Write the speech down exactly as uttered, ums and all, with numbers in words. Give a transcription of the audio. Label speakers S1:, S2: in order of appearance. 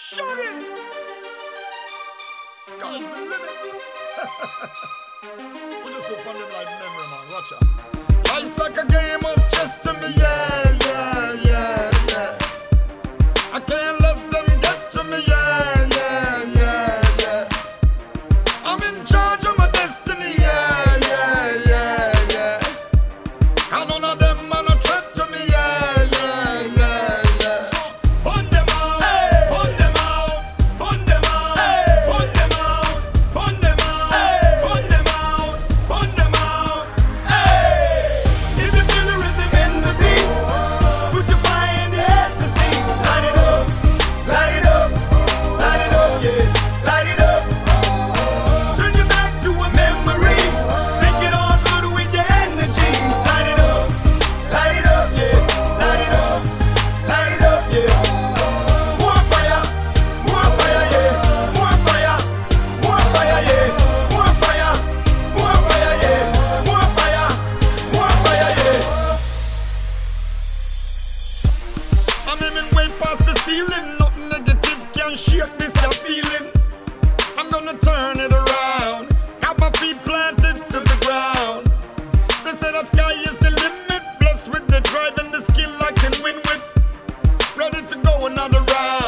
S1: Shorty! Sky's the limit. We just look on them like memory, man. Watch out. Life's like a game of chess to me, yeah, yeah, yeah, yeah. I can't let them get to me, yeah, yeah, yeah, yeah. I'm in charge of my destiny, yeah, yeah, yeah, yeah. And none of them man a threat to me, yeah, yeah, yeah, yeah. So, hunt them out, hey. Hunt them out, hunt them out, hey. Hunt them out, hunt them out, hey. Hunt them out, hunt them out, hey. If you feel the rhythm in the beat, put your fire in the air to see. Light it up, light it up, light it up, yeah, light it up. Turn your back to a memory. Make it all good with your energy. Light it up, light it up, yeah, light it up, light it up, yeah. More fire, more fire, yeah, more fire, more fire, yeah, more fire, more fire, yeah, more fire, more fire, yeah. I'm aiming way past the ceiling. Nothing negative can shake this a feeling. I'm gonna turn it around. Got my feet planted to the ground. They say that sky is the limit. Blessed with the drive and the skill I can win with. Ready to go another round.